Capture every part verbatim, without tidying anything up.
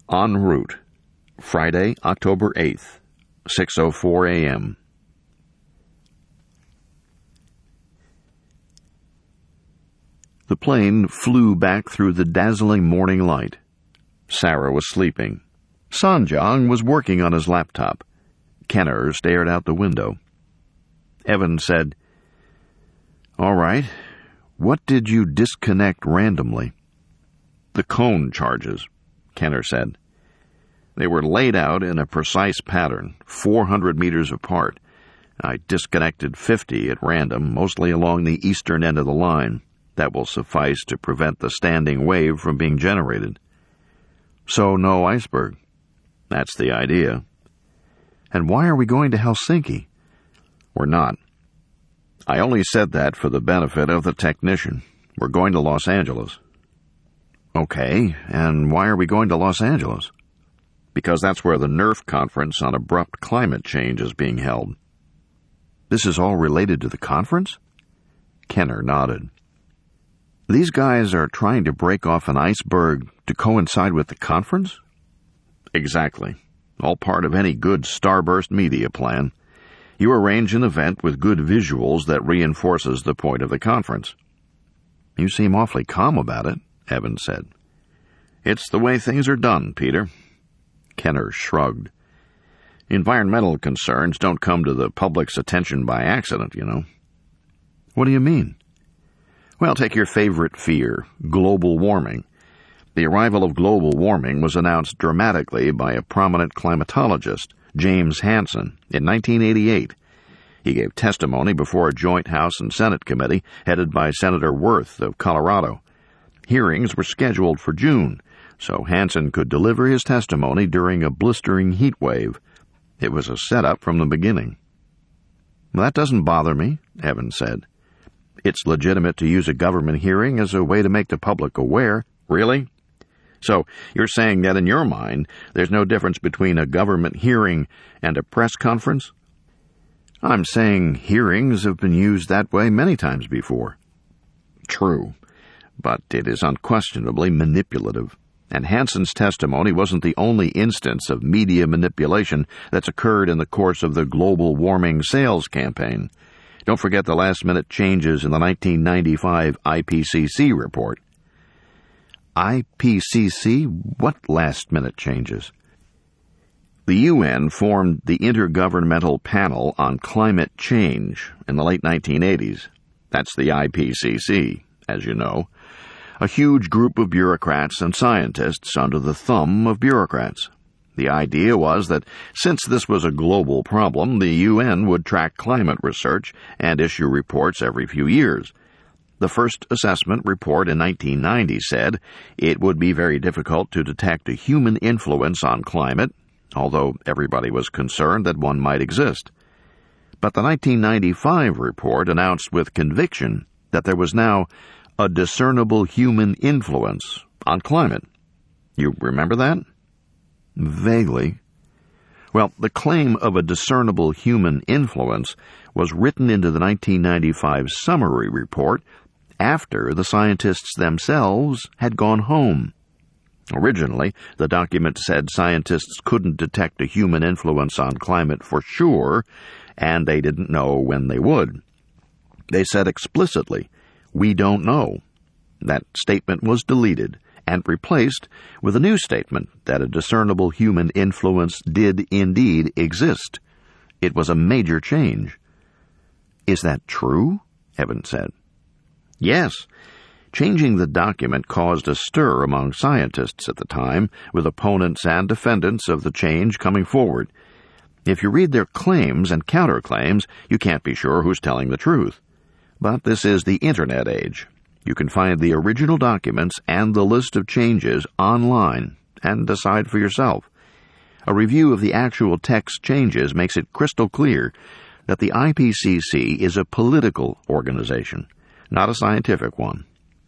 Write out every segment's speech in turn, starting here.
En route. Friday, October eighth, six oh four a.m. The plane flew back through the dazzling morning light. Sarah was sleeping. Sanjang was working on his laptop. Kenner stared out the window. Evan said, "All right, what did you disconnect randomly?" "The cone charges," Kenner said. "They were laid out in a precise pattern, four hundred meters apart. I disconnected fifty at random, mostly along the eastern end of the line. That will suffice to prevent the standing wave from being generated." "So no iceberg?" "That's the idea." "And why are we going to Helsinki?" "We're not. I only said that for the benefit of the technician. We're going to Los Angeles." "Okay, and why are we going to Los Angeles?" "Because that's where the NERF conference on abrupt climate change is being held." "This is all related to the conference?" Kenner nodded. "These guys are trying to break off an iceberg to coincide with the conference?" "Exactly. All part of any good starburst media plan. You arrange an event with good visuals that reinforces the point of the conference." "You seem awfully calm about it," Evan said. "It's the way things are done, Peter." Kenner shrugged. "Environmental concerns don't come to the public's attention by accident, you know." "What do you mean?" "Well, take your favorite fear, global warming. The arrival of global warming was announced dramatically by a prominent climatologist, James Hansen, in nineteen eighty-eight. He gave testimony before a joint House and Senate committee headed by Senator Wirth of Colorado. Hearings were scheduled for June, so Hansen could deliver his testimony during a blistering heat wave. It was a setup from the beginning. "That doesn't bother me," Evan said. "It's legitimate to use a government hearing as a way to make the public aware." "Really? So you're saying that in your mind there's no difference between a government hearing and a press conference?" "I'm saying hearings have been used that way many times before." "True, but it is unquestionably manipulative. And Hansen's testimony wasn't the only instance of media manipulation that's occurred in the course of the global warming sales campaign. Don't forget the last-minute changes in the nineteen ninety-five I P C C report." I P C C? What last-minute changes? The U N formed the Intergovernmental Panel on Climate Change in the late nineteen eighties. That's the I P C C, as you know. A huge group of bureaucrats and scientists under the thumb of bureaucrats. The idea was that since this was a global problem, the U N would track climate research and issue reports every few years. The first assessment report in nineteen ninety said it would be very difficult to detect a human influence on climate, although everybody was concerned that one might exist. But the nineteen ninety-five report announced with conviction that there was now a discernible human influence on climate. You remember that? Vaguely. Well, the claim of a discernible human influence was written into the nineteen ninety-five summary report after the scientists themselves had gone home. Originally, the document said scientists couldn't detect a human influence on climate for sure, and they didn't know when they would. They said explicitly, "We don't know." That statement was deleted and replaced with a new statement that a discernible human influence did indeed exist. It was a major change. "Is that true?" Evan said. "Yes. Changing the document caused a stir among scientists at the time, with opponents and defendants of the change coming forward. If you read their claims and counterclaims, you can't be sure who's telling the truth. But this is the Internet age. You can find the original documents and the list of changes online and decide for yourself. A review of the actual text changes makes it crystal clear that the I P C C is a political organization, not a scientific one."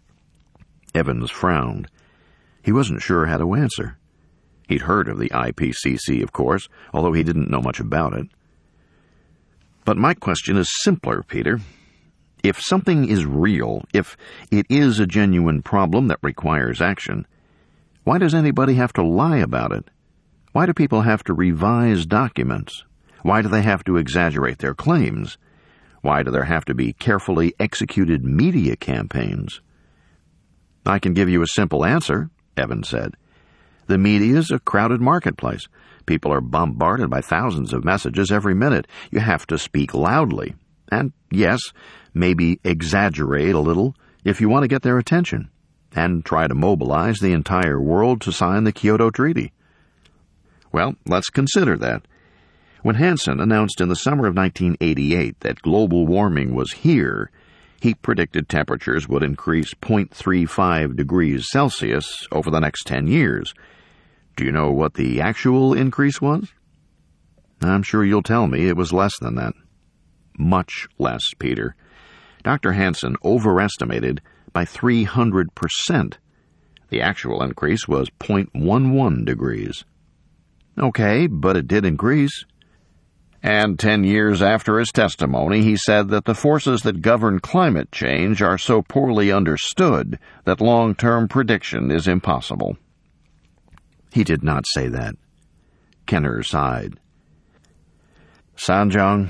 Evans frowned. He wasn't sure how to answer. He'd heard of the I P C C, of course, although he didn't know much about it. "But my question is simpler, Peter. If something is real, if it is a genuine problem that requires action, Why does anybody have to lie about it? Why do people have to revise documents? Why do they have to exaggerate their claims? Why do there have to be carefully executed media campaigns? I can give you a simple answer, Evans said. The media is a crowded marketplace. People are bombarded by thousands of messages every minute. You have to speak loudly. And, yes, maybe exaggerate a little if you want to get their attention, and try to mobilize the entire world to sign the Kyoto Treaty. Well, let's consider that. When Hansen announced in the summer of nineteen eighty-eight that global warming was here, he predicted temperatures would increase zero point three five degrees Celsius over the next ten years. Do you know what the actual increase was? I'm sure you'll tell me it was less than that. Much less, Peter. Doctor Hansen overestimated by three hundred percent. The actual increase was zero point one one degrees. Okay, but it did increase. And ten years after his testimony, he said that the forces that govern climate change are so poorly understood that long-term prediction is impossible. He did not say that. Kenner sighed. Sanjang?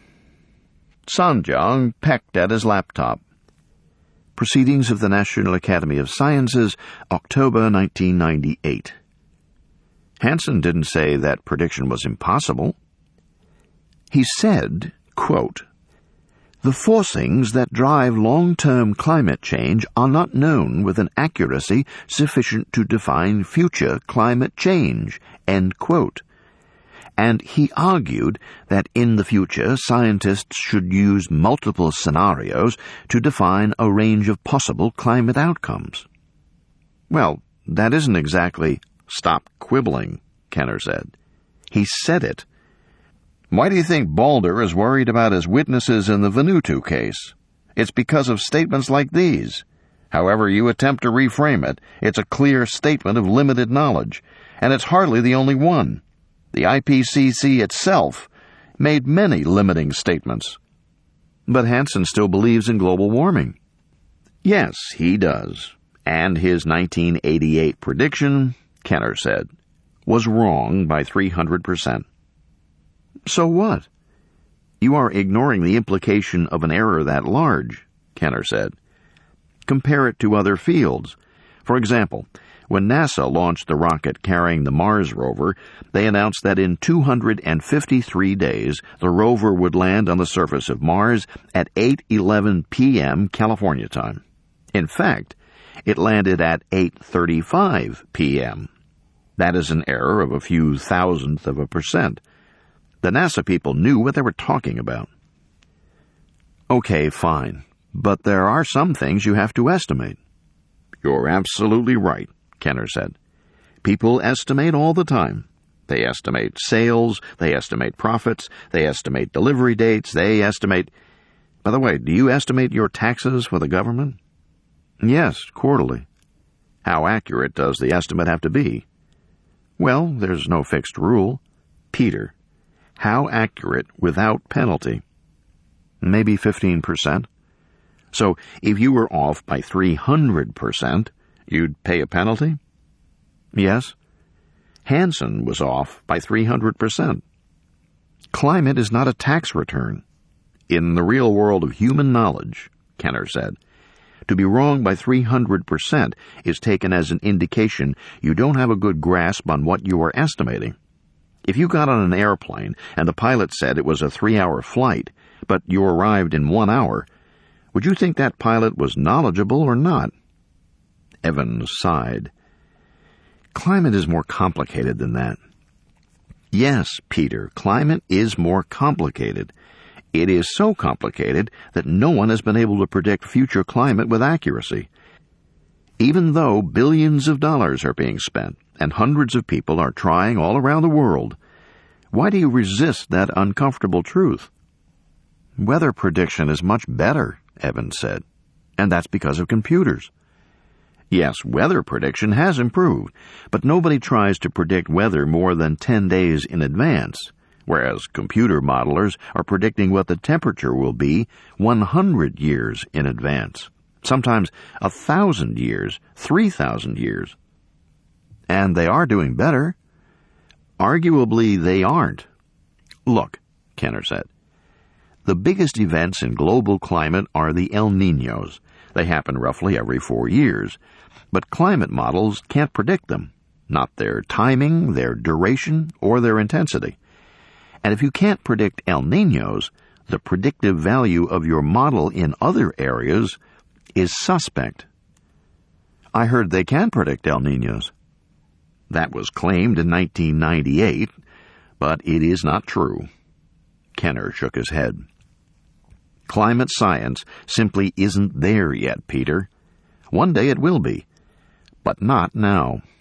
Sanjang pecked at his laptop. Proceedings of the National Academy of Sciences, October nineteen ninety-eight. Hansen didn't say that prediction was impossible. He said, quote, "The forcings that drive long-term climate change are not known with an accuracy sufficient to define future climate change," end quote. And he argued that in the future scientists should use multiple scenarios to define a range of possible climate outcomes. Well, that isn't exactly "stop quibbling," Kenner said. He said it. Why do you think Balder is worried about his witnesses in the Vanuatu case? It's because of statements like these. However you attempt to reframe it, it's a clear statement of limited knowledge, and it's hardly the only one. The I P C C itself made many limiting statements. But Hansen still believes in global warming. Yes, he does. And his nineteen eighty-eight prediction, Kenner said, was wrong by three hundred percent. So what? You are ignoring the implication of an error that large, Kenner said. Compare it to other fields. For example, when NASA launched the rocket carrying the Mars rover, they announced that in two hundred fifty-three days, the rover would land on the surface of Mars at eight eleven p.m. California time. In fact, it landed at eight thirty-five p.m. That is an error of a few thousandth of a percent. The NASA people knew what they were talking about. Okay, fine, but there are some things you have to estimate. You're absolutely right, Kenner said. People estimate all the time. They estimate sales, they estimate profits, they estimate delivery dates, they estimate... By the way, do you estimate your taxes for the government? Yes, quarterly. How accurate does the estimate have to be? Well, there's no fixed rule. Peter, how accurate without penalty? Maybe fifteen percent. So if you were off by three hundred percent, you'd pay a penalty? Yes. Hansen was off by three hundred percent. Climate is not a tax return. In the real world of human knowledge, Kenner said, to be wrong by three hundred percent is taken as an indication you don't have a good grasp on what you are estimating. If you got on an airplane and the pilot said it was a three-hour flight, but you arrived in one hour, would you think that pilot was knowledgeable or not? Evans sighed. Climate is more complicated than that. Yes, Peter, climate is more complicated. It is so complicated that no one has been able to predict future climate with accuracy. Even though billions of dollars are being spent and hundreds of people are trying all around the world, why do you resist that uncomfortable truth? Weather prediction is much better, Evans said, and that's because of computers. Yes, weather prediction has improved, but nobody tries to predict weather more than ten days in advance, whereas computer modelers are predicting what the temperature will be one hundred years in advance, sometimes a thousand years, three thousand years. And they are doing better. Arguably, they aren't. Look, Kenner said. The biggest events in global climate are the El Niños. They happen roughly every four years. But climate models can't predict them, not their timing, their duration, or their intensity. And if you can't predict El Niños, the predictive value of your model in other areas is suspect. I heard they can predict El Niños. That was claimed in nineteen ninety-eight, but it is not true. Kenner shook his head. Climate science simply isn't there yet, Peter. One day it will be, but not now.